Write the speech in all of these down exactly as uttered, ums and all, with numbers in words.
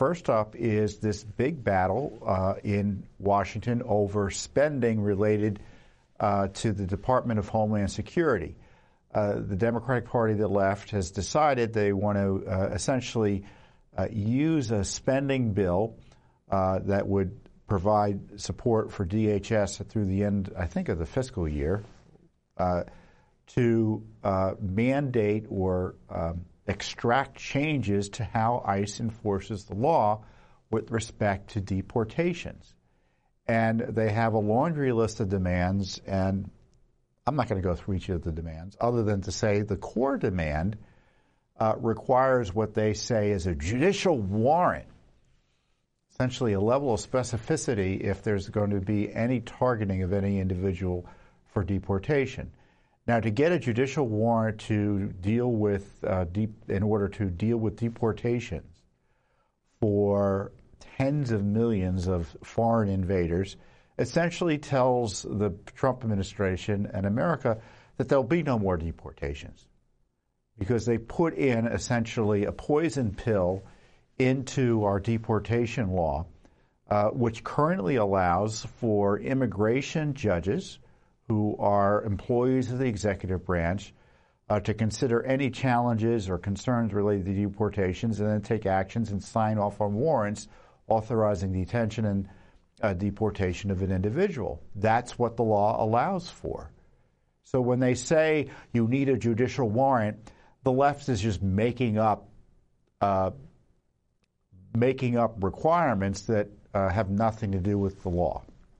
first up is this big battle uh, in Washington over spending related uh, to the Department of Homeland Security. Uh, the Democratic Party, the left, has decided they want to uh, essentially uh, use a spending bill uh, that would provide support for D H S through the end, I think, of the fiscal year, uh, to uh, mandate or um, extract changes to how ICE enforces the law with respect to deportations. And they have a laundry list of demands, and I'm not going to go through each of the demands, other than to say the core demand uh, requires what they say is a judicial warrant, essentially a level of specificity if there's going to be any targeting of any individual for deportation. Now, to get a judicial warrant to deal with, uh, deep, in order to deal with deportations for tens of millions of foreign invaders, essentially tells the Trump administration and America that there'll be no more deportations, because they put in essentially a poison pill into our deportation law, uh, which currently allows for immigration judges who are employees of the executive branch uh, to consider any challenges or concerns related to deportations and then take actions and sign off on warrants authorizing detention and uh, deportation of an individual. That's what the law allows for. So when they say you need a judicial warrant, the left is just making up uh, making up requirements that uh, have nothing to do with the law.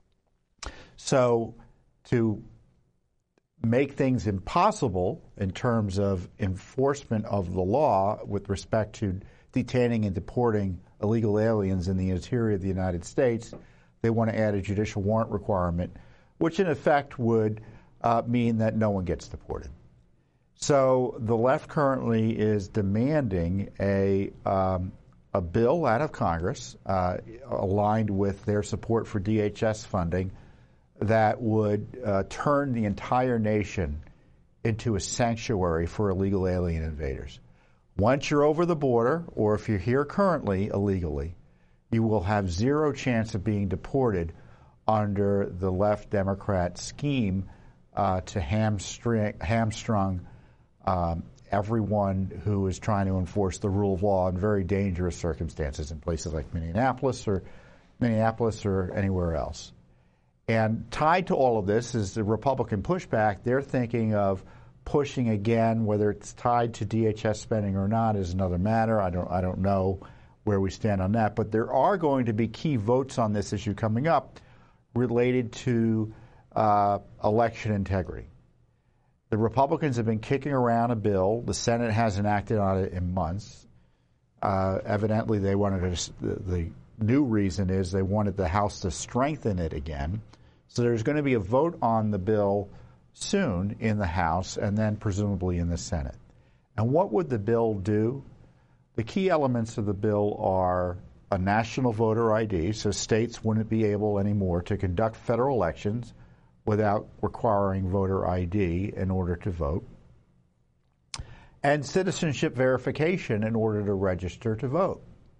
So to make things impossible in terms of enforcement of the law with respect to detaining and deporting illegal aliens in the interior of the United States, they want to add a judicial warrant requirement, which in effect would uh, mean that no one gets deported. So the left currently is demanding a um, a bill out of Congress uh, aligned with their support for D H S funding that would uh, turn the entire nation into a sanctuary for illegal alien invaders. Once you're over the border, or if you're here currently illegally, you will have zero chance of being deported under the left Democrat scheme uh, to hamstring, hamstrung um, everyone who is trying to enforce the rule of law in very dangerous circumstances in places like Minneapolis or Minneapolis or anywhere else. And tied to all of this is the Republican pushback. They're thinking of pushing again, whether it's tied to D H S spending or not is another matter. I don't I don't know where we stand on that. But there are going to be key votes on this issue coming up related to uh, election integrity. The Republicans have been kicking around a bill. The Senate hasn't acted on it in months. Uh, evidently, they wanted to, the, the new reason is they wanted the House to strengthen it again. So there's going to be a vote on the bill soon in the House and then presumably in the Senate. And what would the bill do? The key elements of the bill are a national voter I D, so states wouldn't be able anymore to conduct federal elections without requiring voter I D in order to vote, and citizenship verification in order to register to vote.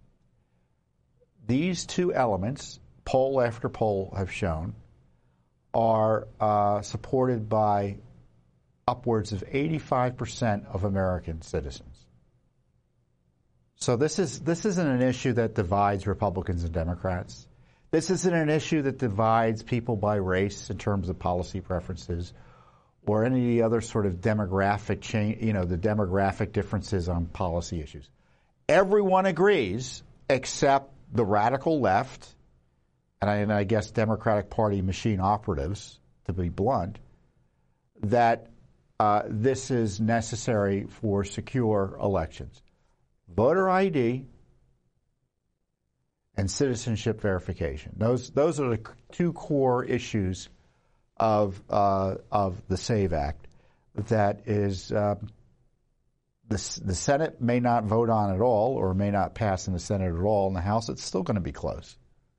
These two elements, poll after poll have shown, are uh, supported by upwards of eighty-five percent of American citizens. So this is this isn't an issue that divides Republicans and Democrats. This isn't an issue that divides people by race in terms of policy preferences or any other sort of demographic change, you know, the demographic differences on policy issues. Everyone agrees except the radical left, and I, and I guess Democratic Party machine operatives, to be blunt, that uh, this is necessary for secure elections. Voter I D and citizenship verification. Those those are the two core issues of uh, of the SAVE Act that is uh, the the Senate may not vote on at all or may not pass in the Senate at all. In the House, it's still going to be close.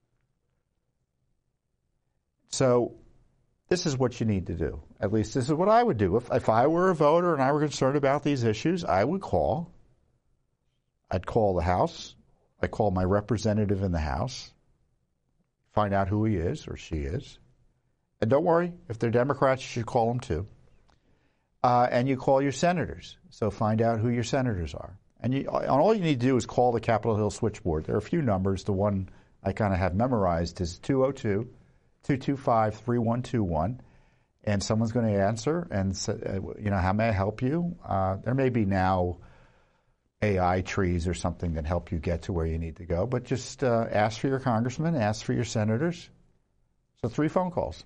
So this is what you need to do. At least this is what I would do. If if I were a voter and I were concerned about these issues, I would call. I'd call the House. I call my representative in the House, find out who he is or she is. And don't worry, if they're Democrats, you should call them too. Uh, and you call your senators. So find out who your senators are. And, you, and all you need to do is call the Capitol Hill switchboard. There are a few numbers. The one I kind of have memorized is two oh two, two two five, three one two one. And someone's going to answer and say, you know, how may I help you? Uh, there may be now A I trees or something that help you get to where you need to go. But just uh, ask for your congressman, ask for your senators. So three phone calls.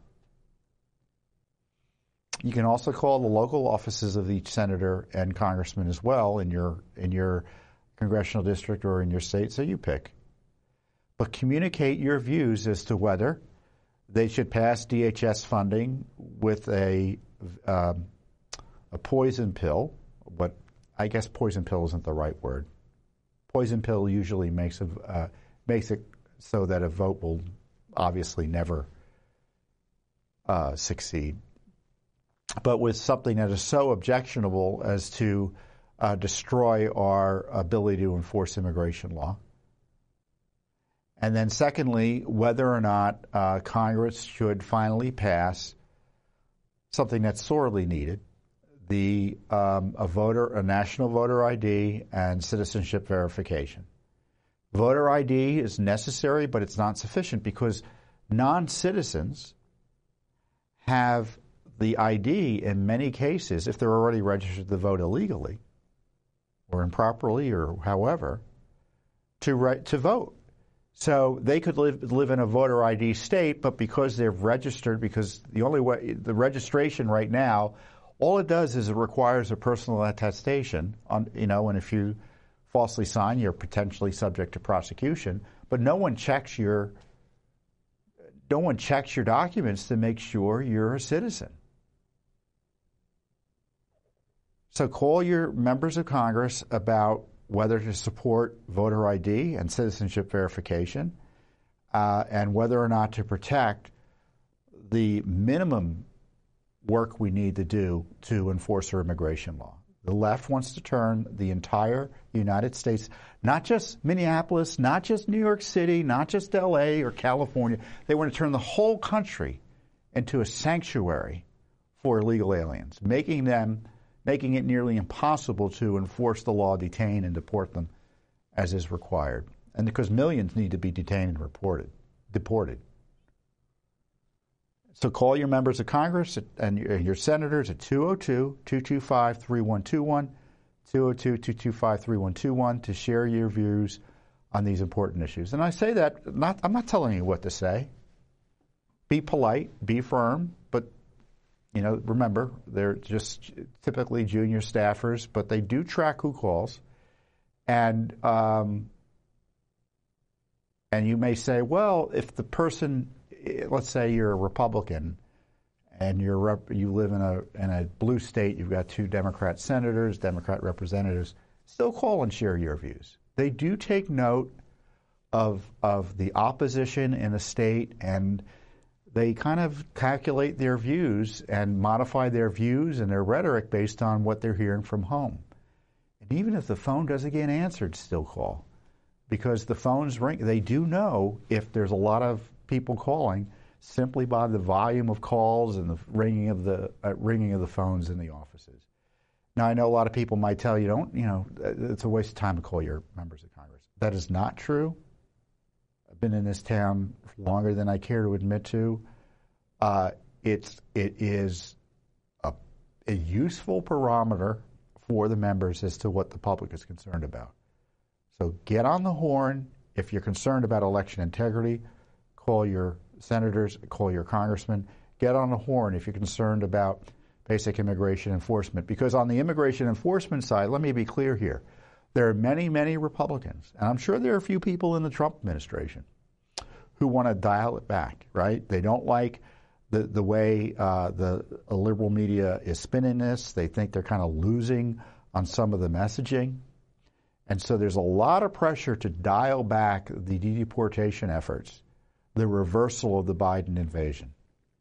You can also call the local offices of each senator and congressman as well in your in your congressional district or in your state, so you pick. But communicate your views as to whether they should pass D H S funding with a um, a poison pill. But I guess poison pill isn't the right word. Poison pill usually makes a, uh, makes it so that a vote will obviously never uh, succeed. But with something that is so objectionable as to uh, destroy our ability to enforce immigration law. And then secondly, whether or not uh, Congress should finally pass something that's sorely needed, the um, a voter, a national voter I D and citizenship verification. Voter I D is necessary, but it's not sufficient because non-citizens have the I D in many cases, if they're already registered to vote illegally or improperly or however, to re- to vote. So they could live live in a voter I D state, but because they've registered, because the only way, the registration right now, all it does is it requires a personal attestation on, you know, and if you falsely sign, you're potentially subject to prosecution. But no one checks your, no one checks your documents to make sure you're a citizen. So call your members of Congress about whether to support voter I D and citizenship verification, uh, and whether or not to protect the minimum work we need to do to enforce our immigration law. The left wants to turn the entire United States, not just Minneapolis, not just New York City, not just L A or California. They want to turn the whole country into a sanctuary for illegal aliens, making them making it nearly impossible to enforce the law, detain, and deport them as is required. And because millions need to be detained and reported, deported. So call your members of Congress and your senators at two oh two, two two five, three one two one, two oh two, two two five, three one two one to share your views on these important issues. And I say that, not, I'm not telling you what to say. Be polite, be firm, but you know, remember, they're just typically junior staffers, but they do track who calls. And um, and you may say, well, if the person, let's say you're a Republican and you're rep, you live in a in a blue state, you've got two Democrat senators, Democrat representatives, still call and share your views. They do take note of of the opposition in a state, and they kind of calculate their views and modify their views and their rhetoric based on what they're hearing from home. And even if the phone doesn't get answered, still call. Because the phones ring. They do know if there's a lot of people calling simply by the volume of calls and the ringing of the uh, ringing of the phones in the offices. Now, I know a lot of people might tell you, don't, you know, it's a waste of time to call your members of Congress. That is not true. I've been in this town longer than I care to admit to. Uh, it's it is a, a useful barometer for the members as to what the public is concerned about. So get on the horn if you're concerned about election integrity. Call your senators, call your congressmen. Get on the horn if you're concerned about basic immigration enforcement. Because on the immigration enforcement side, let me be clear here. There are many, many Republicans, and I'm sure there are a few people in the Trump administration who want to dial it back, right? They don't like the, the way uh, the liberal media is spinning this. They think they're kind of losing on some of the messaging. And so there's a lot of pressure to dial back the deportation efforts, the reversal of the Biden invasion.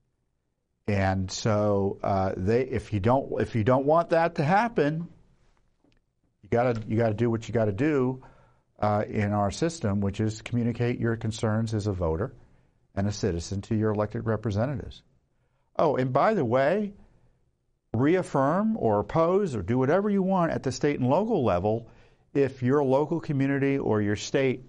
And so uh, they, if you don't, if you don't want that to happen, you gotta you gotta do what you gotta do uh, in our system, which is communicate your concerns as a voter and a citizen to your elected representatives. Oh, and by the way, reaffirm or oppose or do whatever you want at the state and local level if your local community or your state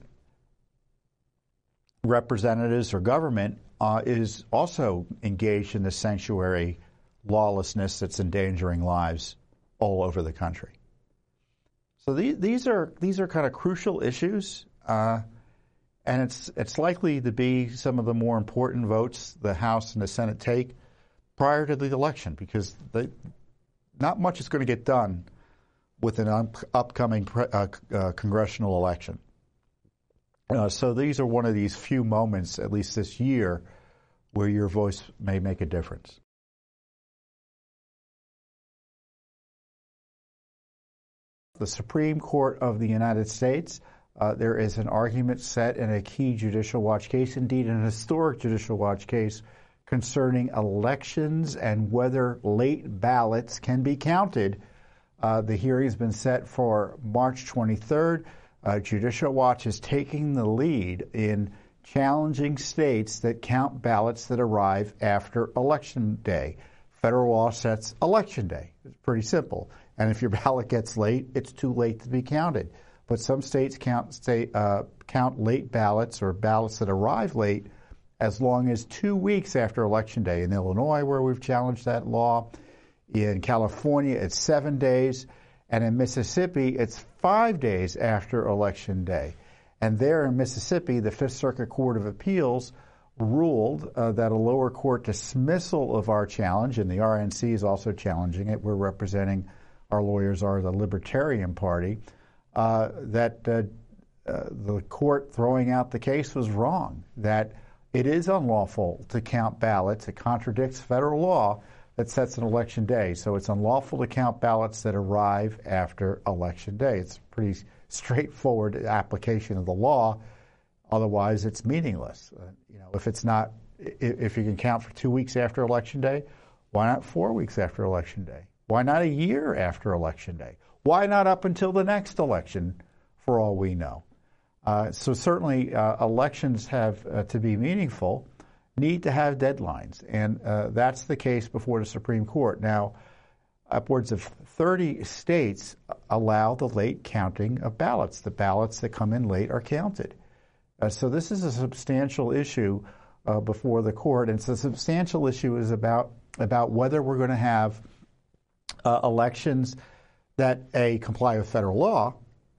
representatives or government uh, is also engaged in the sanctuary lawlessness that's endangering lives all over the country. So these, these are these are kind of crucial issues, uh, and it's it's likely to be some of the more important votes the House and the Senate take prior to the election, because they, not much is going to get done with an up, upcoming pre, uh, uh, congressional election. Uh, so these are one of these few moments, at least this year, where your voice may make a difference. The Supreme Court of the United States, uh, there is an argument set in a key Judicial Watch case, indeed an historic Judicial Watch case, concerning elections and whether late ballots can be counted. Uh, the hearing has been set for March twenty-third. Uh, Judicial Watch is taking the lead in challenging states that count ballots that arrive after Election Day. Federal law sets Election Day. It's pretty simple. And if your ballot gets late, it's too late to be counted. But some states count, state, uh, count late ballots or ballots that arrive late as long as two weeks after Election Day. In Illinois, where we've challenged that law, in California, it's seven days, and in Mississippi, it's five days after Election Day. And there in Mississippi, the Fifth Circuit Court of Appeals ruled uh, that a lower court dismissal of our challenge, and the R N C is also challenging it, we're representing, our lawyers are the Libertarian Party, uh, that uh, uh, the court throwing out the case was wrong, that it is unlawful to count ballots. It contradicts federal law that sets an election day. So it's unlawful to count ballots that arrive after Election Day. It's a pretty straightforward application of the law. Otherwise, it's meaningless. Uh, you know, if it's not, if you can count for two weeks after Election Day, why not four weeks after Election Day? Why not a year after Election Day? Why not up until the next election, for all we know? Uh, so certainly, uh, elections have uh, to be meaningful, need to have deadlines, and uh, that's the case before the Supreme Court. Now, upwards of thirty states allow the late counting of ballots. The ballots that come in late are counted. Uh, so this is a substantial issue uh, before the court, and it's a substantial issue is about about whether we're going to have uh, elections that A, comply with federal law,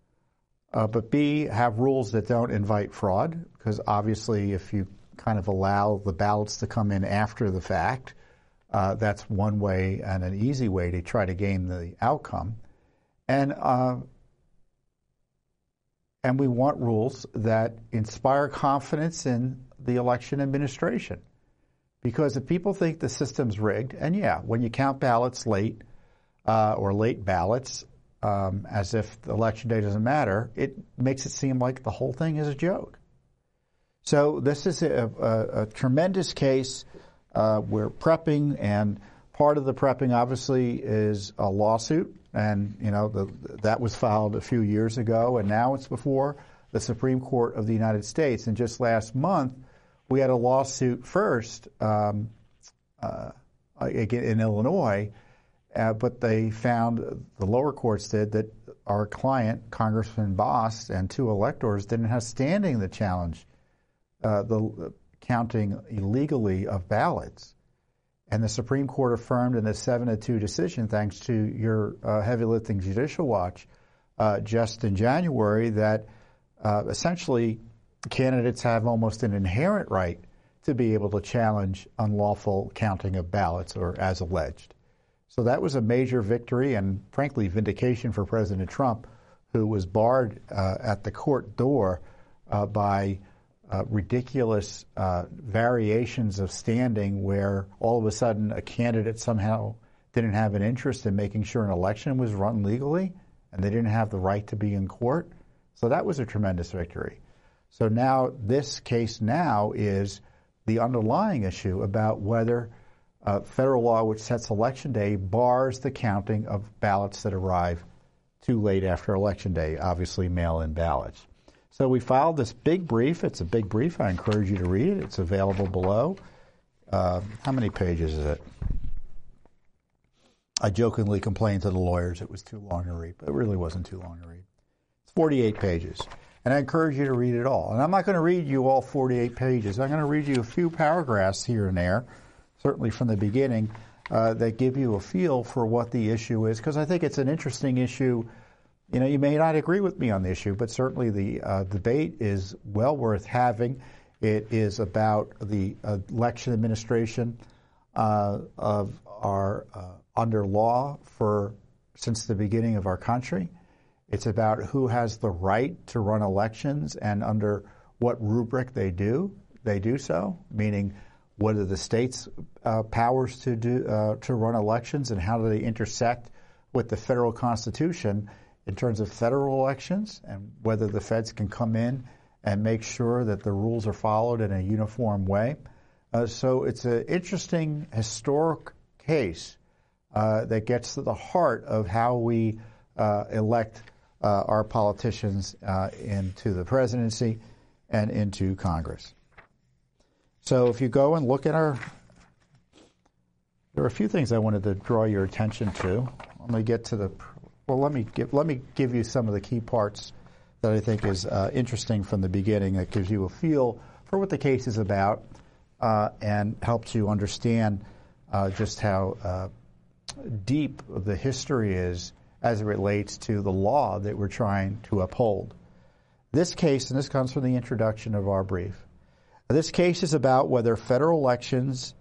uh, but B, have rules that don't invite fraud, because obviously if you kind of allow the ballots to come in after the fact, uh, that's one way and an easy way to try to game the outcome. And uh, and we want rules that inspire confidence in the election administration. Because if people think the system's rigged, and yeah, when you count ballots late uh, or late ballots, um, as if the election day doesn't matter, it makes it seem like the whole thing is a joke. So this is a, a, a tremendous case. Uh, we're prepping, and part of the prepping, obviously, is a lawsuit. And, you know, the, that was filed a few years ago, and now it's before the Supreme Court of the United States. And just last month, we had a lawsuit first um, uh, in Illinois, uh, but they found, the lower courts did, that our client, Congressman Bost, and two electors didn't have standing to challenge uh, the counting illegally of ballots. And the Supreme Court affirmed in a seven to two decision, thanks to your uh, heavy lifting Judicial Watch, uh, just in January, that uh, essentially candidates have almost an inherent right to be able to challenge unlawful counting of ballots, or as alleged. So that was a major victory and, frankly, vindication for President Trump, who was barred uh, at the court door uh, by Uh, ridiculous uh, variations of standing, where all of a sudden a candidate somehow didn't have an interest in making sure an election was run legally, and they didn't have the right to be in court. So that was a tremendous victory. So now this case now is the underlying issue about whether uh, federal law, which sets Election Day, bars the counting of ballots that arrive too late after Election Day, obviously mail-in ballots. So we filed this big brief. It's a big brief. I encourage you to read it. It's available below. Uh, how many pages is it? I jokingly complained to the lawyers it was too long to read, but it really wasn't too long to read. It's forty-eight pages, and I encourage you to read it all. And I'm not going to read you all forty-eight pages. I'm going to read you a few paragraphs here and there, certainly from the beginning, uh, that give you a feel for what the issue is, because I think it's an interesting issue. You know, you may not agree with me on the issue, but certainly the uh, debate is well worth having. It is about the uh, election administration uh, of our uh, under law for since the beginning of our country. It's about who has the right to run elections and under what rubric they do. They do so, meaning what are the states' uh, powers to do uh, to run elections, and how do they intersect with the federal Constitution in terms of federal elections, and whether the feds can come in and make sure that the rules are followed in a uniform way. Uh, so it's an interesting historic case uh, that gets to the heart of how we uh, elect uh, our politicians uh, into the presidency and into Congress. So if you go and look at our, there are a few things I wanted to draw your attention to. Let me get to the, well, let me give, let me give you some of the key parts that I think is uh, interesting from the beginning, that gives you a feel for what the case is about uh, and helps you understand uh, just how uh, deep the history is as it relates to the law that we're trying to uphold. This case, and this comes from the introduction of our brief, this case is about whether federal elections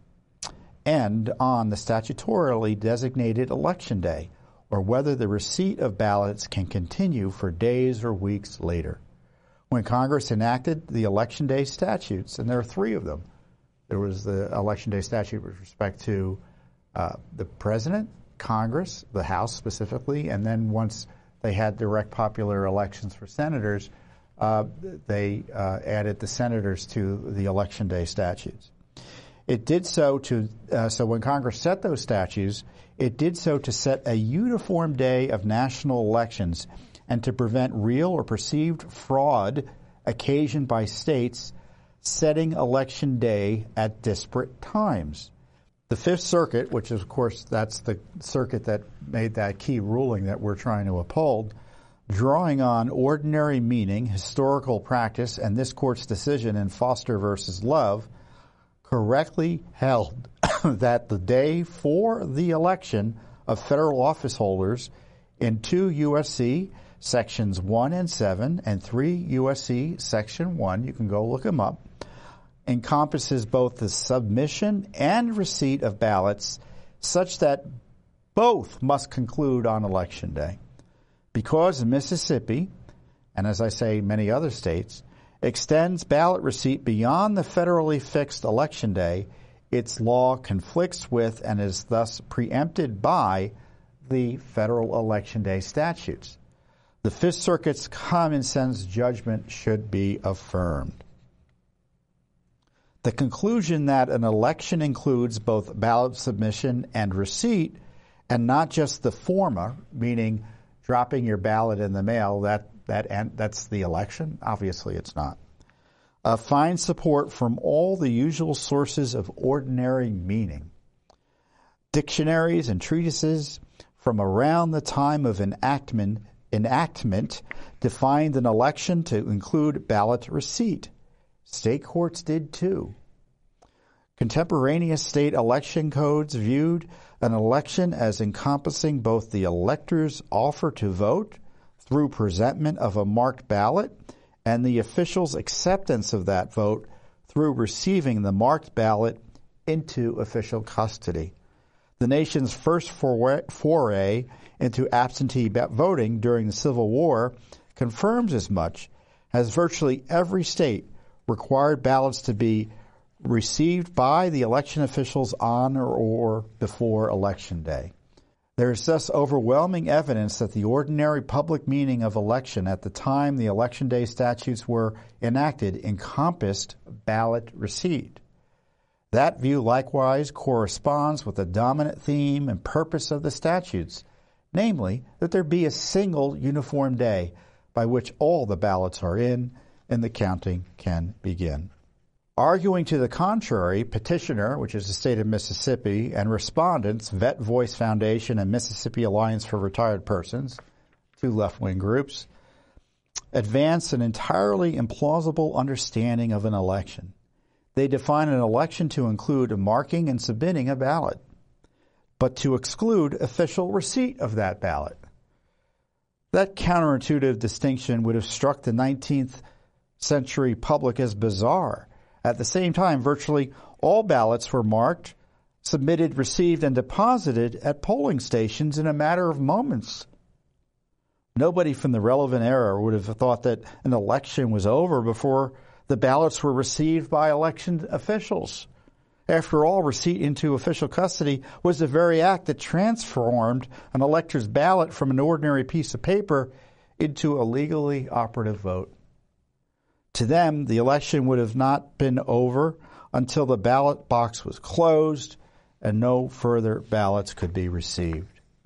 end on the statutorily designated election day, or whether the receipt of ballots can continue for days or weeks later. When Congress enacted the Election Day statutes, and there are three of them, there was the Election Day statute with respect to uh, the President, Congress, the House specifically, and then once they had direct popular elections for senators, uh, they uh, added the senators to the Election Day statutes. It did so to, uh, so when Congress set those statutes, it did so to set a uniform day of national elections and to prevent real or perceived fraud occasioned by states setting election day at disparate times. The Fifth Circuit, which is, of course, that's the circuit that made that key ruling that we're trying to uphold, drawing on ordinary meaning, historical practice, and this court's decision in Foster versus Love, correctly held that the day for the election of federal office holders in two U S C sections one and seven and three U S C section one, you can go look them up, encompasses both the submission and receipt of ballots such that both must conclude on Election Day. Because Mississippi, and as I say, many other states, extends ballot receipt beyond the federally fixed Election Day, its law conflicts with and is thus preempted by the federal Election Day statutes. The Fifth Circuit's common sense judgment should be affirmed. The conclusion that an election includes both ballot submission and receipt, and not just the former, meaning dropping your ballot in the mail, that that and that's the election? Obviously it's not. Uh, finds support from all the usual sources of ordinary meaning. Dictionaries and treatises from around the time of enactment, enactment defined an election to include ballot receipt. State courts did too. Contemporaneous state election codes viewed an election as encompassing both the elector's offer to vote through presentment of a marked ballot and the official's acceptance of that vote through receiving the marked ballot into official custody. The nation's first foray into absentee voting during the Civil War confirms as much, as virtually every state required ballots to be received by the election officials on or, or before Election Day. There is thus overwhelming evidence that the ordinary public meaning of election at the time the Election Day statutes were enacted encompassed ballot receipt. That view likewise corresponds with the dominant theme and purpose of the statutes, namely that there be a single uniform day by which all the ballots are in and the counting can begin. Arguing to the contrary, petitioner, which is the state of Mississippi, and respondents, Vet Voice Foundation and Mississippi Alliance for Retired Persons, two left-wing groups, advance an entirely implausible understanding of an election. They define an election to include marking and submitting a ballot, but to exclude official receipt of that ballot. That counterintuitive distinction would have struck the nineteenth century public as bizarre. At the same time, virtually all ballots were marked, submitted, received, and deposited at polling stations in a matter of moments. Nobody from the relevant era would have thought that an election was over before the ballots were received by election officials. After all, receipt into official custody was the very act that transformed an elector's ballot from an ordinary piece of paper into a legally operative vote. To them, the election would have not been over until the ballot box was closed and no further ballots could be received.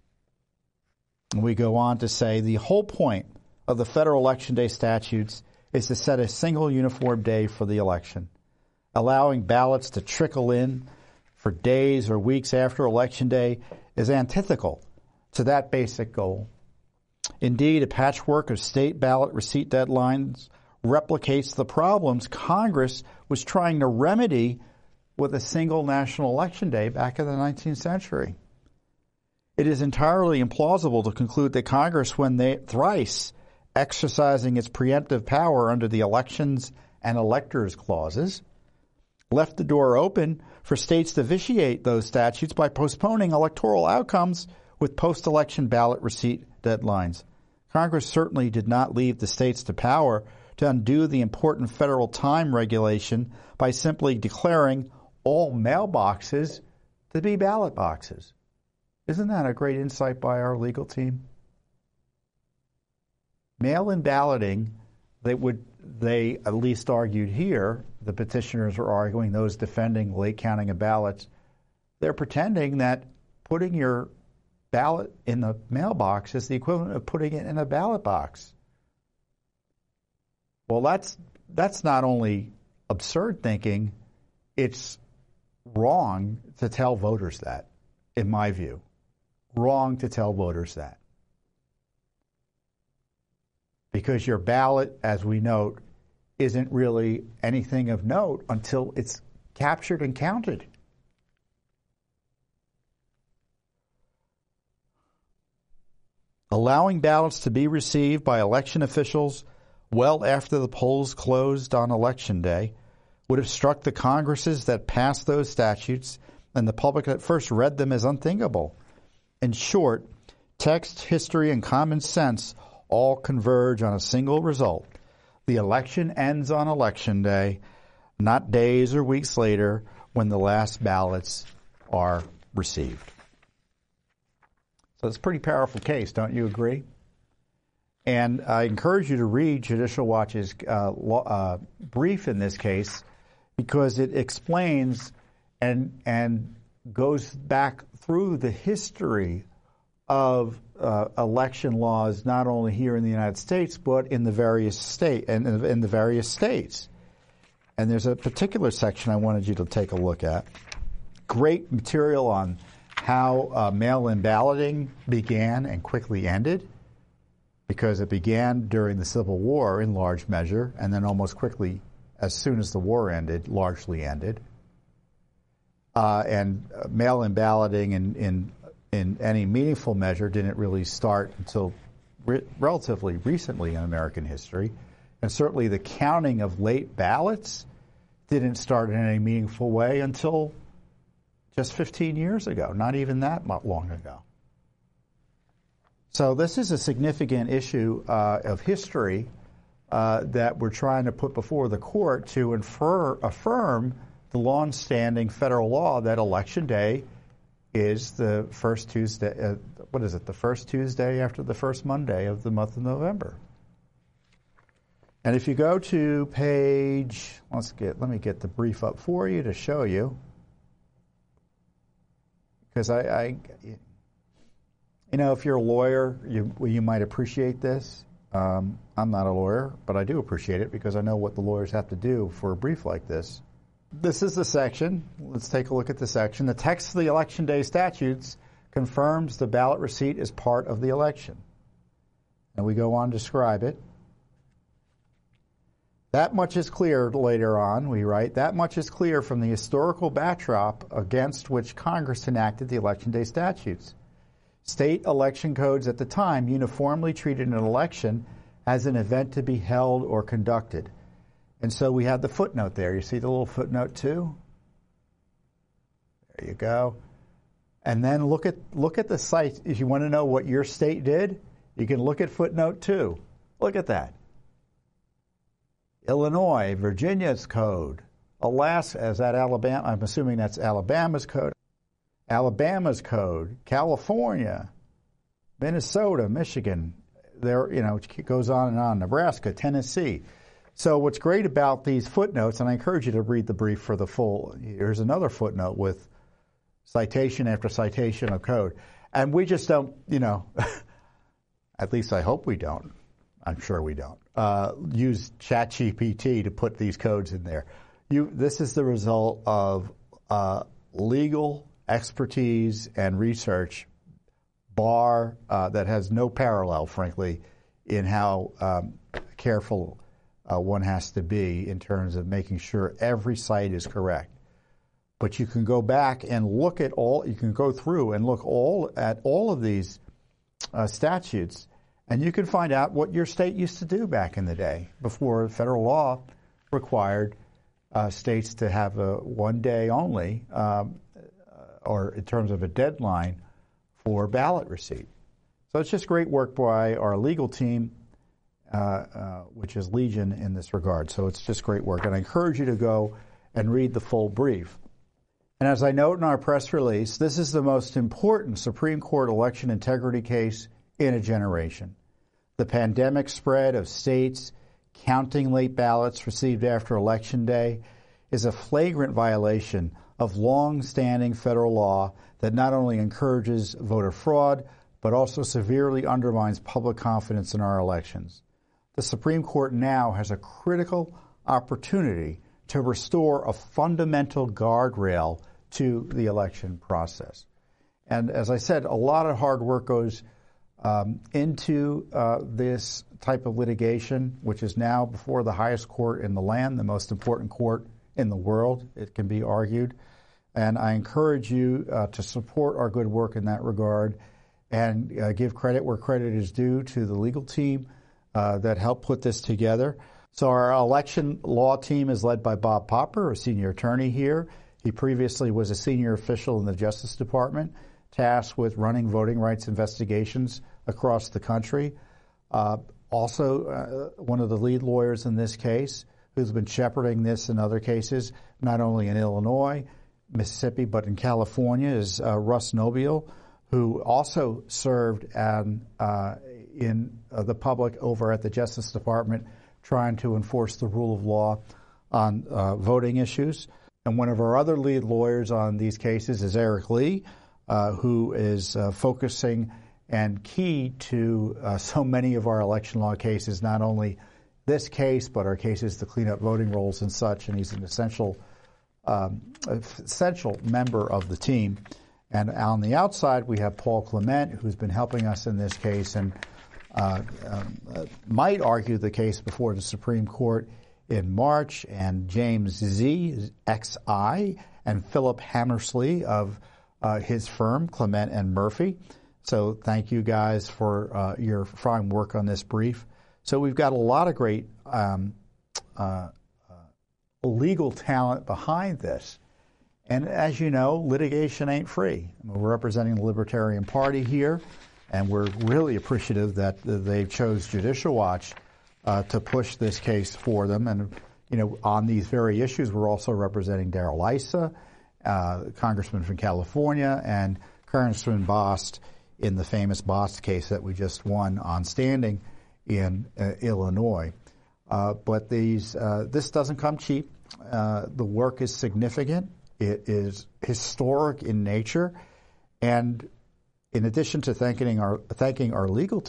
And we go on to say the whole point of the federal election day statutes is to set a single uniform day for the election. Allowing ballots to trickle in for days or weeks after Election Day is antithetical to that basic goal. Indeed, a patchwork of state ballot receipt deadlines replicates the problems Congress was trying to remedy with a single national election day back in the nineteenth century. It is entirely implausible to conclude that Congress, when they thrice exercising its preemptive power under the Elections and Electors Clauses, left the door open for states to vitiate those statutes by postponing electoral outcomes with post-election ballot receipt deadlines. Congress certainly did not leave the states to power to undo the important federal time regulation by simply declaring all mailboxes to be ballot boxes. Isn't that a great insight by our legal team? Mail-in balloting, they would, they at least argued here, the petitioners are arguing, those defending late counting of ballots, they're pretending that putting your ballot in the mailbox is the equivalent of putting it in a ballot box. Well, that's that's not only absurd thinking, it's wrong to tell voters that, in my view. Wrong to tell voters that. Because your ballot, as we note, isn't really anything of note until it's captured and counted. Allowing ballots to be received by election officials well after the polls closed on Election Day would have struck the Congresses that passed those statutes and the public that first read them as unthinkable. In short, text, history, and common sense all converge on a single result. The election ends on Election Day, not days or weeks later when the last ballots are received. So it's a pretty powerful case, don't you agree? And I encourage you to read Judicial Watch's uh, law, uh, brief in this case because it explains and and goes back through the history of uh, election laws, not only here in the United States but in the various state and in, in the various states. And there's a particular section I wanted you to take a look at. Great material on how uh, mail-in balloting began and quickly ended, because it began during the Civil War in large measure, and then almost quickly, as soon as the war ended, largely ended. Uh, and uh, mail-in balloting in, in in any meaningful measure didn't really start until re- relatively recently in American history. And certainly the counting of late ballots didn't start in any meaningful way until just fifteen years ago, not even that long ago. So this is a significant issue uh, of history uh, that we're trying to put before the court to infer, affirm the long-standing federal law that Election Day is the first Tuesday, uh, what is it, the first Tuesday after the first Monday of the month of November. And if you go to page, let's get, let me get the brief up for you to show you, because I, I, you know, if you're a lawyer, you, you might appreciate this. Um, I'm not a lawyer, but I do appreciate it because I know what the lawyers have to do for a brief like this. This is the section. Let's take a look at the section. The text of the Election Day statutes confirms the ballot receipt is part of the election. And we go on to describe it. That much is clear later on, we write, that much is clear from the historical backdrop against which Congress enacted the Election Day statutes. State election codes at the time uniformly treated an election as an event to be held or conducted. And so we have the footnote there. You see the little footnote too? There you go. And then look at look at the site. If you want to know what your state did, you can look at footnote two. Look at that. Illinois, Virginia's code. Alaska, is that Alabama? I'm assuming that's Alabama's code. Alabama's code. California, Minnesota, Michigan. There, you know, it goes on and on. Nebraska, Tennessee. So what's great about these footnotes, and I encourage you to read the brief for the full. Here's another footnote with citation after citation of code. And we just don't, you know, at least I hope we don't. I'm sure we don't. Uh, use ChatGPT to put these codes in there. You, this is the result of uh, legal expertise and research, bar uh, that has no parallel, frankly, in how um, careful uh, one has to be in terms of making sure every site is correct. But you can go back and look at all, you can go through and look all at all of these uh, statutes, and you can find out what your state used to do back in the day before federal law required uh, states to have a one day only, um, or in terms of a deadline for ballot receipt. So it's just great work by our legal team, uh, uh, which is Legion in this regard. So it's just great work. And I encourage you to go and read the full brief. And as I note in our press release, this is the most important Supreme Court election integrity case in a generation. The pandemic spread of states counting late ballots received after Election Day is a flagrant violation of long-standing federal law that not only encourages voter fraud, but also severely undermines public confidence in our elections. The Supreme Court now has a critical opportunity to restore a fundamental guardrail to the election process. And as I said, a lot of hard work goes um, into uh, this type of litigation, which is now before the highest court in the land, the most important court in the world, it can be argued. And I encourage you uh, to support our good work in that regard and uh, give credit where credit is due to the legal team uh, that helped put this together. So our election law team is led by Bob Popper, a senior attorney here. He previously was a senior official in the Justice Department, tasked with running voting rights investigations across the country. Uh, also, uh, one of the lead lawyers in this case, who's been shepherding this in other cases, not only in Illinois, Mississippi, but in California, is uh, Russ Nobile, who also served an, uh, in uh, the public over at the Justice Department trying to enforce the rule of law on uh, voting issues. And one of our other lead lawyers on these cases is Eric Lee, uh, who is uh, focusing and key to uh, so many of our election law cases, not only this case, but our cases to clean up voting rolls and such. And he's an essential, um, essential member of the team. And on the outside, we have Paul Clement, who's been helping us in this case and uh, um, uh, might argue the case before the Supreme Court in March, and James Z, X I, and Philip Hammersley of uh, his firm, Clement and Murphy. So thank you guys for uh, your fine work on this brief. So we've got a lot of great um, uh, uh, legal talent behind this. And as you know, litigation ain't free. I mean, we're representing the Libertarian Party here, and we're really appreciative that they chose Judicial Watch Uh, to push this case for them. And, you know, on these very issues, we're also representing Darrell Issa, uh, Congressman from California, and Congressman Bost in the famous Bost case that we just won on standing in uh, Illinois. Uh, but these, uh, this doesn't come cheap. Uh, the work is significant. It is historic in nature. And in addition to thanking our, thanking our legal team,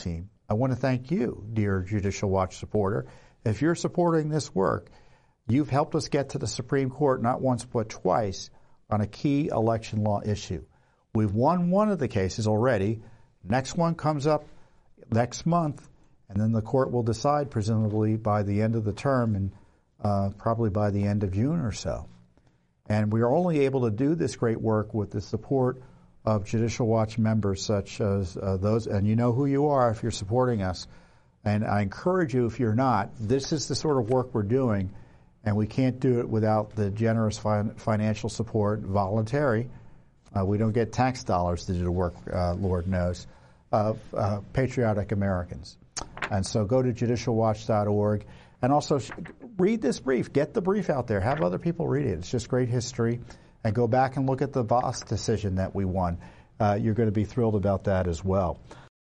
I want to thank you, dear Judicial Watch supporter. If you're supporting this work, you've helped us get to the Supreme Court not once but twice on a key election law issue. We've won one of the cases already. Next one comes up next month, and then the court will decide, presumably by the end of the term, and uh, probably by the end of June or so. And we are only able to do this great work with the support of Judicial Watch members such as uh, those, and you know who you are if you're supporting us. And I encourage you, if you're not, this is the sort of work we're doing, and we can't do it without the generous fin- financial support, voluntary. Uh, we don't get tax dollars to do the work, uh, Lord knows, of uh, patriotic Americans. And so go to judicial watch dot org and also sh- read this brief. Get the brief out there. Have other people read it. It's just great history. And go back and look at the Voss decision that we won. Uh, you're going to be thrilled about that as well.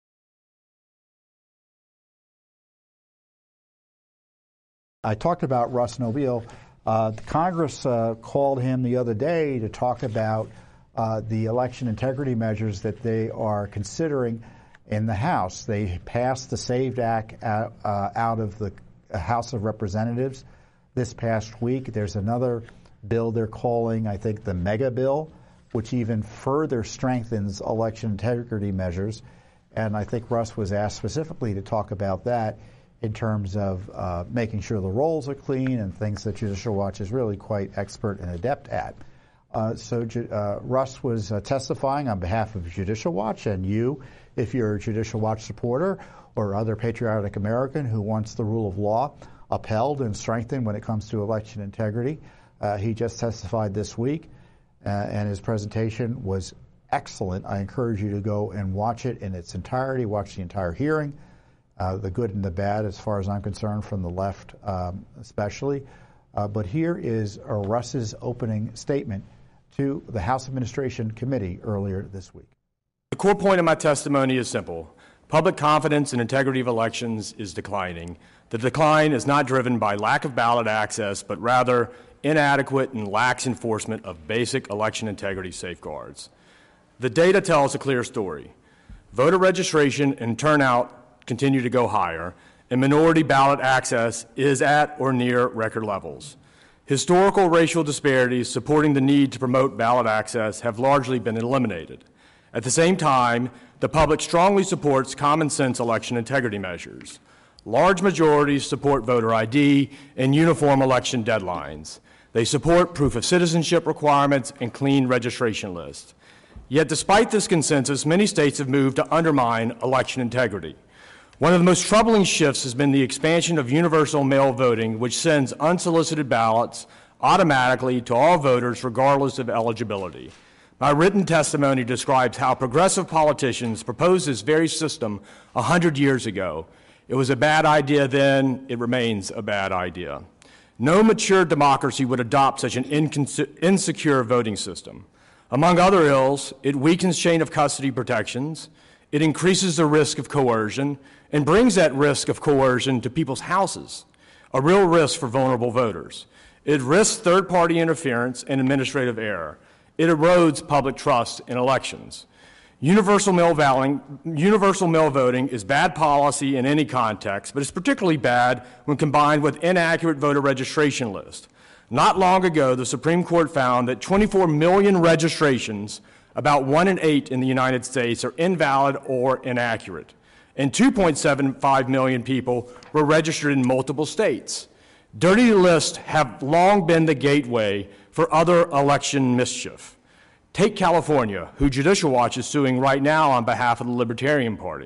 I talked about Russ Nobile. Uh, Congress uh, called him the other day to talk about uh, the election integrity measures that they are considering in the House. They passed the SAVED Act out, uh, out of the House of Representatives this past week. There's another bill they're calling, I think, the mega bill, which even further strengthens election integrity measures. And I think Russ was asked specifically to talk about that in terms of uh, making sure the rolls are clean and things that Judicial Watch is really quite expert and adept at. Uh, so uh, Russ was uh, testifying on behalf of Judicial Watch, and you, if you're a Judicial Watch supporter or other patriotic American who wants the rule of law upheld and strengthened when it comes to election integrity. Uh, he just testified this week, uh, and his presentation was excellent. I encourage you to go and watch it in its entirety, watch the entire hearing, uh, the good and the bad, as far as I'm concerned, from the left um, especially. Uh, but here is uh, Russ's opening statement to the House Administration Committee earlier this week. The core point of my testimony is simple. Public confidence in integrity of elections is declining. The decline is not driven by lack of ballot access, but rather inadequate and lax enforcement of basic election integrity safeguards. The data tells a clear story. Voter registration and turnout continue to go higher, and minority ballot access is at or near record levels. Historical racial disparities supporting the need to promote ballot access have largely been eliminated. At the same time, the public strongly supports common sense election integrity measures. Large majorities support voter I D and uniform election deadlines. They support proof of citizenship requirements and clean registration lists. Yet despite this consensus, many states have moved to undermine election integrity. One of the most troubling shifts has been the expansion of universal mail voting, which sends unsolicited ballots automatically to all voters regardless of eligibility. My written testimony describes how progressive politicians proposed this very system a hundred years ago. It was a bad idea then, it remains a bad idea. No mature democracy would adopt such an insecure voting system. Among other ills, it weakens chain of custody protections, it increases the risk of coercion, and brings that risk of coercion to people's houses, a real risk for vulnerable voters. It risks third-party interference and administrative error. It erodes public trust in elections. Universal mail voting, universal mail voting is bad policy in any context, but it's particularly bad when combined with inaccurate voter registration lists. Not long ago, the Supreme Court found that twenty-four million registrations, about one in eight in the United States, are invalid or inaccurate, and two point seven five million people were registered in multiple states. Dirty lists have long been the gateway for other election mischief. Take California, who Judicial Watch is suing right now on behalf of the Libertarian Party.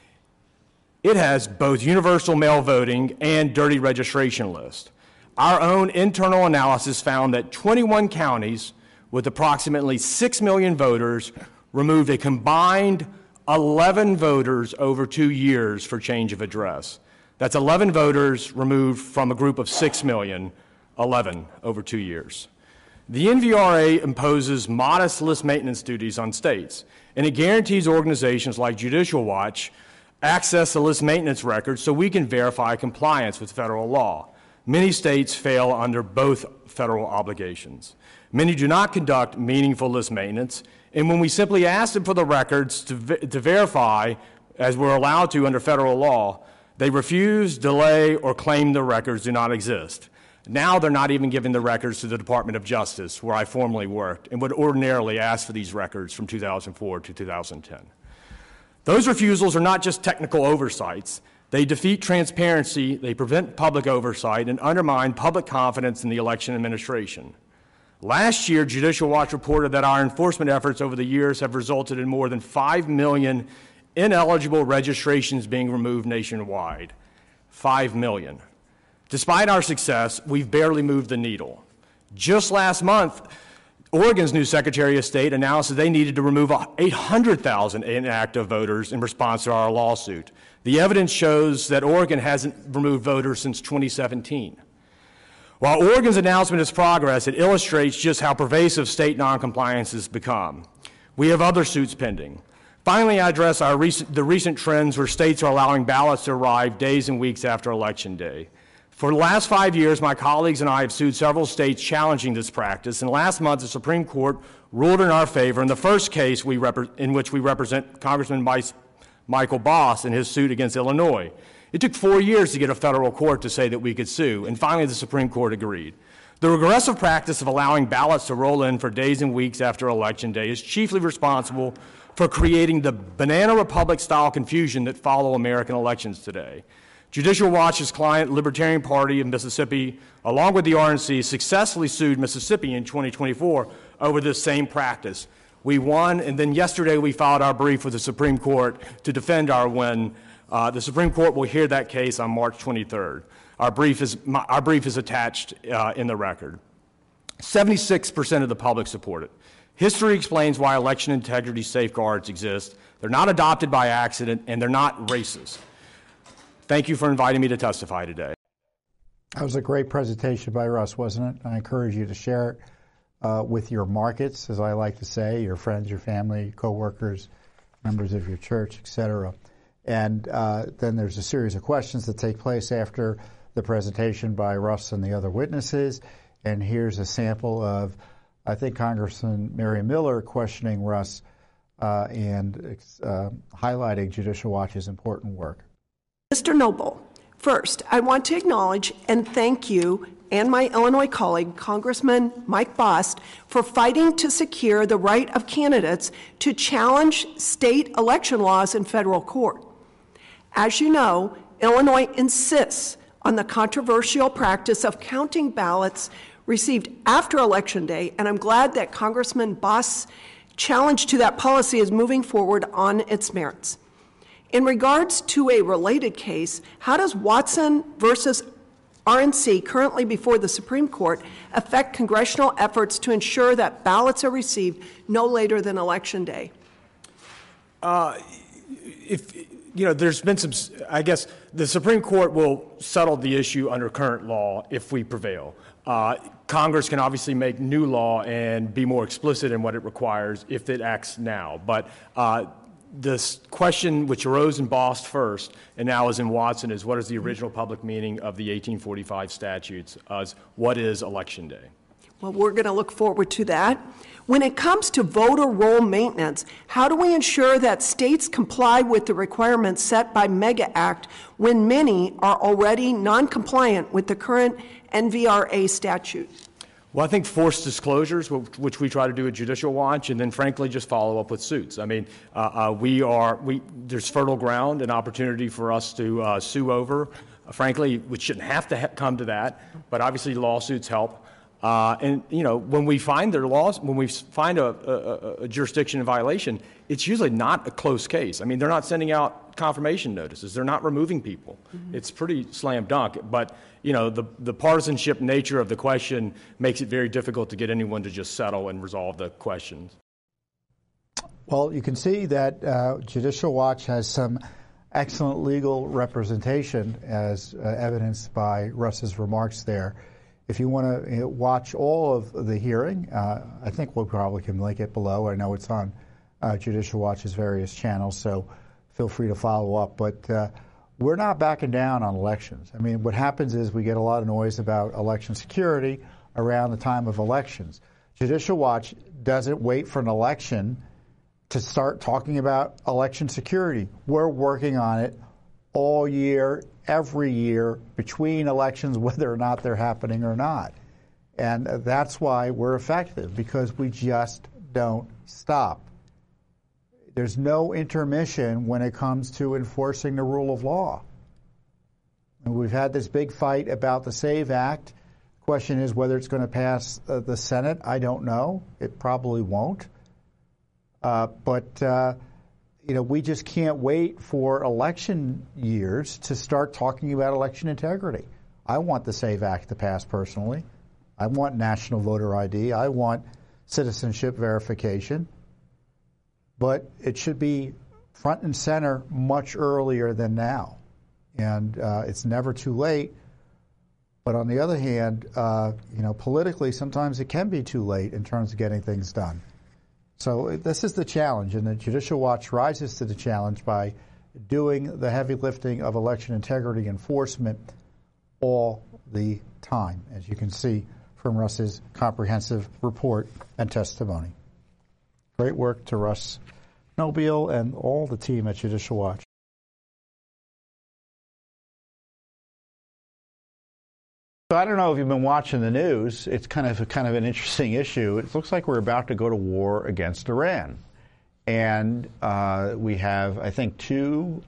It has both universal mail voting and dirty registration lists. Our own internal analysis found that twenty-one counties with approximately six million voters removed a combined eleven voters over two years for change of address. That's eleven voters removed from a group of six million, eleven over two years. The N V R A imposes modest list maintenance duties on states, and it guarantees organizations like Judicial Watch access to list maintenance records so we can verify compliance with federal law. Many states fail under both federal obligations. Many do not conduct meaningful list maintenance, and when we simply ask them for the records to, to verify as we're allowed to under federal law, they refuse, delay, or claim the records do not exist. Now they're not even giving the records to the Department of Justice, where I formerly worked, and would ordinarily ask for these records from two thousand four to two thousand ten. Those refusals are not just technical oversights. They defeat transparency, they prevent public oversight, and undermine public confidence in the election administration. Last year, Judicial Watch reported that our enforcement efforts over the years have resulted in more than five million ineligible registrations being removed nationwide. five million. Despite our success, we've barely moved the needle. Just last month, Oregon's new Secretary of State announced that they needed to remove eight hundred thousand inactive voters in response to our lawsuit. The evidence shows that Oregon hasn't removed voters since twenty seventeen. While Oregon's announcement is progress, it illustrates just how pervasive state noncompliance has become. We have other suits pending. Finally, I address our recent, the recent trends where states are allowing ballots to arrive days and weeks after Election Day. For the last five years, my colleagues and I have sued several states challenging this practice, and last month the Supreme Court ruled in our favor in the first case we in which we represent Congressman Michael Boss in his suit against Illinois. It took four years to get a federal court to say that we could sue, and finally the Supreme Court agreed. The regressive practice of allowing ballots to roll in for days and weeks after Election Day is chiefly responsible for creating the Banana Republic-style confusion that follow American elections today. Judicial Watch's client, Libertarian Party of Mississippi, along with the R N C, successfully sued Mississippi in twenty twenty-four over this same practice. We won, and then yesterday we filed our brief with the Supreme Court to defend our win. Uh, the Supreme Court will hear that case on March twenty-third. Our brief is, my, our brief is attached uh, in the record. seventy-six percent of the public support it. History explains why election integrity safeguards exist. They're not adopted by accident, and they're not racist. Thank you for inviting me to testify today. That was a great presentation by Russ, wasn't it? I encourage you to share it uh, with your markets, as I like to say, your friends, your family, coworkers, members of your church, et cetera. And uh, then there's a series of questions that take place after the presentation by Russ and the other witnesses. And here's a sample of, I think, Congressman Mary Miller questioning Russ uh, and uh, highlighting Judicial Watch's important work. Mister Noble, first, I want to acknowledge and thank you and my Illinois colleague, Congressman Mike Bost, for fighting to secure the right of candidates to challenge state election laws in federal court. As you know, Illinois insists on the controversial practice of counting ballots received after Election Day, and I'm glad that Congressman Bost's challenge to that policy is moving forward on its merits. In regards to a related case, how does Watson versus R N C, currently before the Supreme Court, affect congressional efforts to ensure that ballots are received no later than Election Day? Uh, if you know, there's been some, I guess the Supreme Court will settle the issue under current law if we prevail. Uh, Congress can obviously make new law and be more explicit in what it requires if it acts now. But uh, this question, which arose in Bost first and now is in Watson, is what is the original public meaning of the eighteen forty-five statutes? As what is Election Day? Well, we're going to look forward to that. When it comes to voter roll maintenance, how do we ensure that states comply with the requirements set by MEGA Act when many are already non-compliant with the current N V R A statute? Well, I think forced disclosures, which we try to do at Judicial Watch, and then, frankly, just follow up with suits. I mean, uh, uh, we are we there's fertile ground and opportunity for us to uh, sue over. Uh, frankly, we shouldn't have to ha- come to that, but obviously lawsuits help. Uh, and you know, when we find their laws, when we find a, a, a jurisdiction in violation, it's usually not a close case. I mean, they're not sending out confirmation notices. They're not removing people. Mm-hmm. It's pretty slam dunk. But you know, the the partisanship nature of the question makes it very difficult to get anyone to just settle and resolve the questions. Well, you can see that uh, Judicial Watch has some excellent legal representation, as uh, evidenced by Russ's remarks there. If you want to watch all of the hearing, uh, I think we probably can link it below. I know it's on uh, Judicial Watch's various channels, so feel free to follow up. But uh, we're not backing down on elections. I mean, what happens is we get a lot of noise about election security around the time of elections. Judicial Watch doesn't wait for an election to start talking about election security. We're working on it all year, every year, between elections, whether or not they're happening or not. And that's why we're effective, because we just don't stop. There's no intermission when it comes to enforcing the rule of law. And we've had this big fight about the SAVE Act. Question is whether it's going to pass uh, the Senate. I don't know. It probably won't. Uh, but, uh, you know, we just can't wait for election years to start talking about election integrity. I want the SAVE Act to pass personally. I want national voter I D. I want citizenship verification. But it should be front and center much earlier than now. And uh, it's never too late. But on the other hand, uh, you know, politically, sometimes it can be too late in terms of getting things done. So this is the challenge, and the Judicial Watch rises to the challenge by doing the heavy lifting of election integrity enforcement all the time, as you can see from Russ's comprehensive report and testimony. Great work to Russ Nobile and all the team at Judicial Watch. So I don't know if you've been watching the news. It's kind of a, kind of an interesting issue. It looks like we're about to go to war against Iran. And uh, we have, I think, two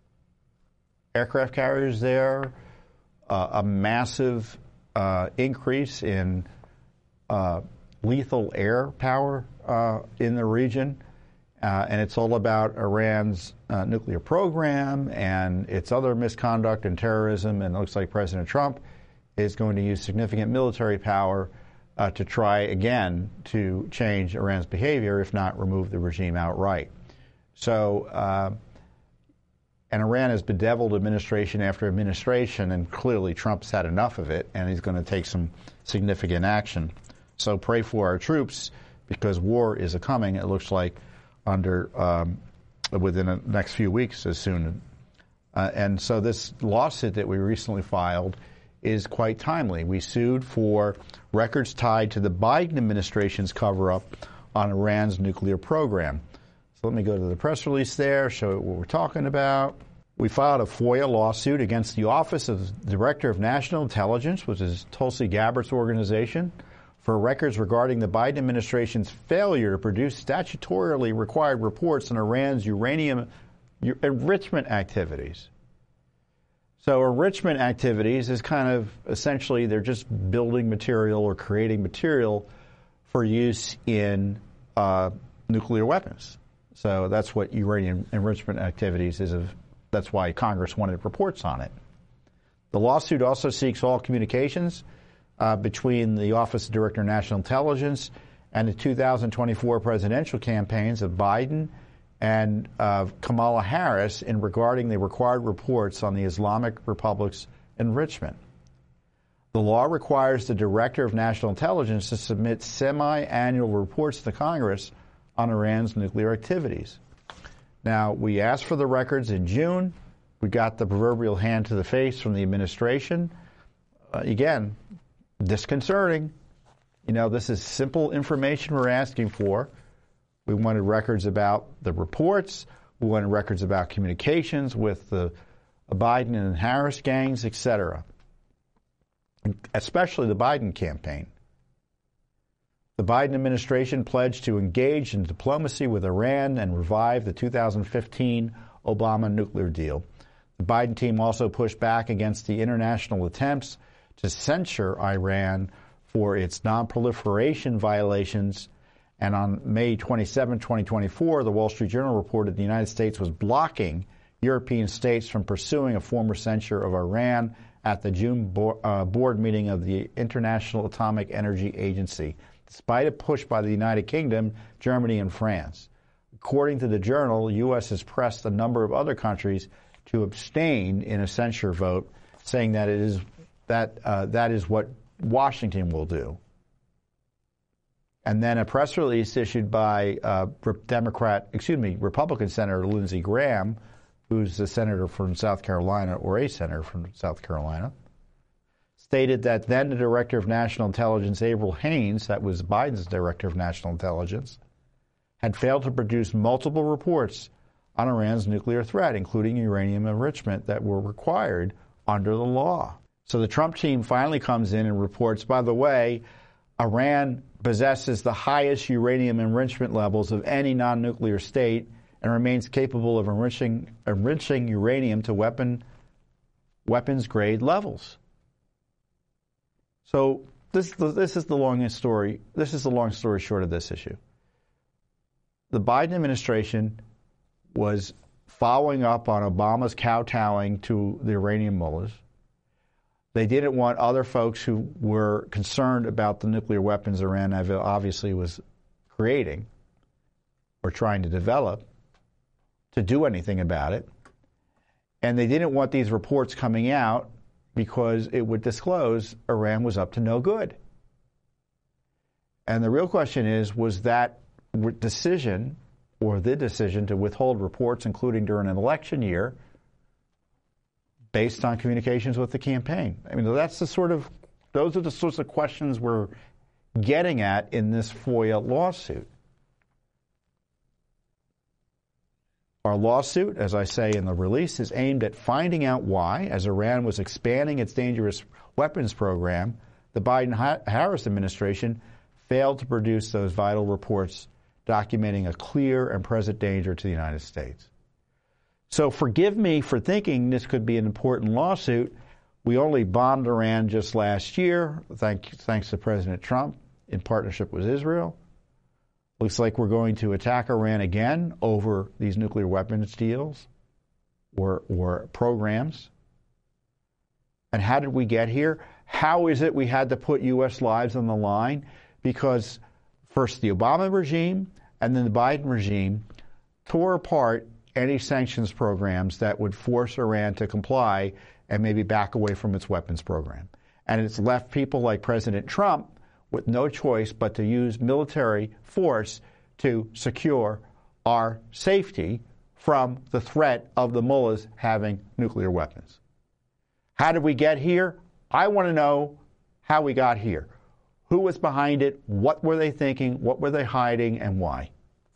aircraft carriers there, uh, a massive uh, increase in uh, lethal air power uh, in the region. Uh, and it's all about Iran's uh, nuclear program and its other misconduct and terrorism. And it looks like President Trump is going to use significant military power uh, to try again to change Iran's behavior, if not remove the regime outright. So, uh, and Iran has bedeviled administration after administration, and clearly Trump's had enough of it, and he's going to take some significant action. So pray for our troops, because war is a-coming, it looks like, under um, within the next few weeks as soon. Uh, and so this lawsuit that we recently filed is quite timely. We sued for records tied to the Biden administration's cover-up on Iran's nuclear program. So let me go to the press release there, show you what we're talking about. We filed a FOIA lawsuit against the Office of the Director of National Intelligence, which is Tulsi Gabbard's organization, for records regarding the Biden administration's failure to produce statutorily required reports on Iran's uranium enrichment activities. So enrichment activities is kind of essentially they're just building material or creating material for use in uh, nuclear weapons. So that's what uranium enrichment activities is. Of, that's why Congress wanted reports on it. The lawsuit also seeks all communications uh, between the Office of Director of National Intelligence and the two thousand twenty-four presidential campaigns of Biden and uh, Kamala Harris in regarding the required reports on the Islamic Republic's enrichment. The law requires the Director of National Intelligence to submit semi-annual reports to Congress on Iran's nuclear activities. Now, we asked for the records in June. We got the proverbial hand to the face from the administration. Uh, again, disconcerting. You know, this is simple information we're asking for. We wanted records about the reports. We wanted records about communications with the Biden and Harris gangs, et cetera, especially the Biden campaign. The Biden administration pledged to engage in diplomacy with Iran and revive the two thousand fifteen Obama nuclear deal. The Biden team also pushed back against the international attempts to censure Iran for its non-proliferation violations. And on May twenty-seventh, twenty twenty-four, the Wall Street Journal reported the United States was blocking European states from pursuing a former censure of Iran at the June bo- uh, board meeting of the International Atomic Energy Agency, despite a push by the United Kingdom, Germany, and France. According to the Journal, the U S has pressed a number of other countries to abstain in a censure vote, saying that it is that uh, that is what Washington will do. And then a press release issued by uh, Democrat, excuse me, Republican Senator Lindsey Graham, who's a senator from South Carolina, or a senator from South Carolina, stated that then the Director of National Intelligence, Avril Haines, that was Biden's Director of National Intelligence, had failed to produce multiple reports on Iran's nuclear threat, including uranium enrichment, that were required under the law. So the Trump team finally comes in and reports, by the way, Iran possesses the highest uranium enrichment levels of any non-nuclear state and remains capable of enriching, enriching uranium to weapon, weapons-grade levels. So this, this is the longest story. This is the long story short of this issue. The Biden administration was following up on Obama's kowtowing to the Iranian mullahs. They didn't want other folks who were concerned about the nuclear weapons Iran obviously was creating or trying to develop to do anything about it. And they didn't want these reports coming out because it would disclose Iran was up to no good. And the real question is, was that decision or the decision to withhold reports, including during an election year, based on communications with the campaign? I mean, that's the sort of, those are the sorts of questions we're getting at in this FOIA lawsuit. Our lawsuit, as I say in the release, is aimed at finding out why, as Iran was expanding its dangerous weapons program, the Biden-Harris administration failed to produce those vital reports documenting a clear and present danger to the United States. So forgive me for thinking this could be an important lawsuit. We only bombed Iran just last year, thank, thanks to President Trump, in partnership with Israel. Looks like we're going to attack Iran again over these nuclear weapons deals or, or programs. And how did we get here? How is it we had to put U S lives on the line? Because first the Obama regime and then the Biden regime tore apart any sanctions programs that would force Iran to comply and maybe back away from its weapons program. And it's left people like President Trump with no choice but to use military force to secure our safety from the threat of the mullahs having nuclear weapons. How did we get here? I want to know how we got here. Who was behind it? What were they thinking? What were they hiding? And why?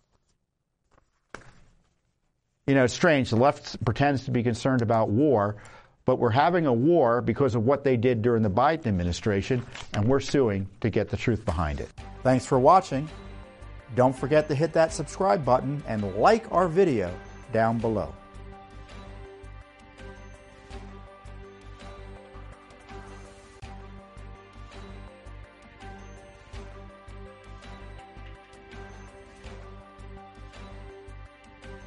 You know, it's strange. The left pretends to be concerned about war, but we're having a war because of what they did during the Biden administration, and we're suing to get the truth behind it. Thanks for watching. Don't forget to hit that subscribe button and like our video down below.